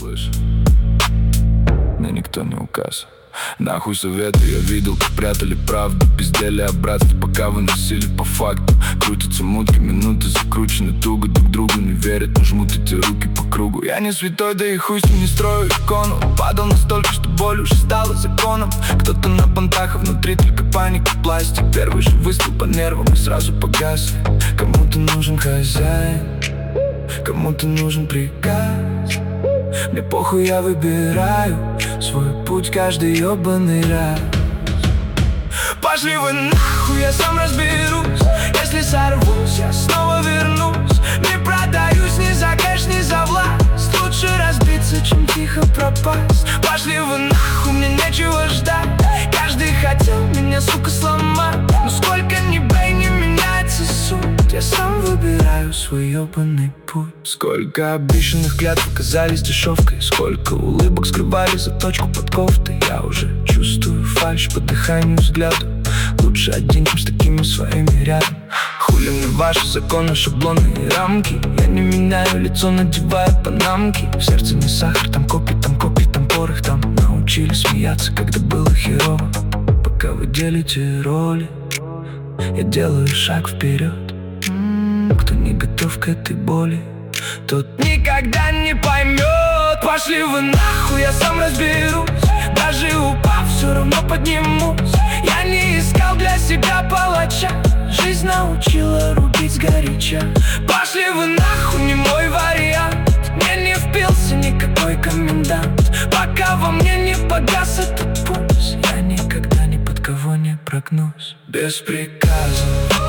слышь, мне никто не указ. Нахуй советы, я видел, как прятали правду, пиздели о братстве, пока выносили по факту. Крутятся мутки, минуты закручены туго, друг другу не верят, но жмут эти руки по кругу. Я не святой, да и хуй с ним не строю икону. Падал настолько, что боль уже стала законом. Кто-то на понтах, а внутри только паника, пластик. Первый же выстрел по нервам и сразу погас. Кому-то нужен хозяин, кому-то нужен приказ. Мне похуй, я выбираю свой путь каждый ёбаный раз. Пошли вы нахуй, я сам разберусь. Если сорвусь, я снова вернусь. Не продаюсь ни за кэш, ни за власть. Лучше разбиться, чем тихо пропасть. Пошли вы нахуй, мне нечего ждать. Каждый хотел меня, сука, сломать. Но сколько ни бей, не меняется суть. Я сам выбираю свой ёбаный путь. Сколько обещанных клятв оказались дешевкой. Сколько улыбок скрывали заточку под кофтой. Я уже чувствую фальшь по дыханию, взгляду. Лучше один, чем с такими своими рядом. Хули мне ваши законы, шаблоны и рамки. Я не меняю лицо, надевая панамки. В сердце не сахар, там копи, там порох. Там научили смеяться, когда было херово. Пока вы делите роли, я делаю шаг вперед. Кто не готов к этой боли, тот никогда не поймет. Пошли вы нахуй, я сам разберусь. Даже упав, все равно поднимусь. Я не искал для себя палача. Жизнь научила рубить сгоряча. Пошли вы нахуй, не мой вариант. Мне не впился никакой комендант. Пока во мне не погас этот пульс, я никогда ни под кого не прогнусь. Без приказа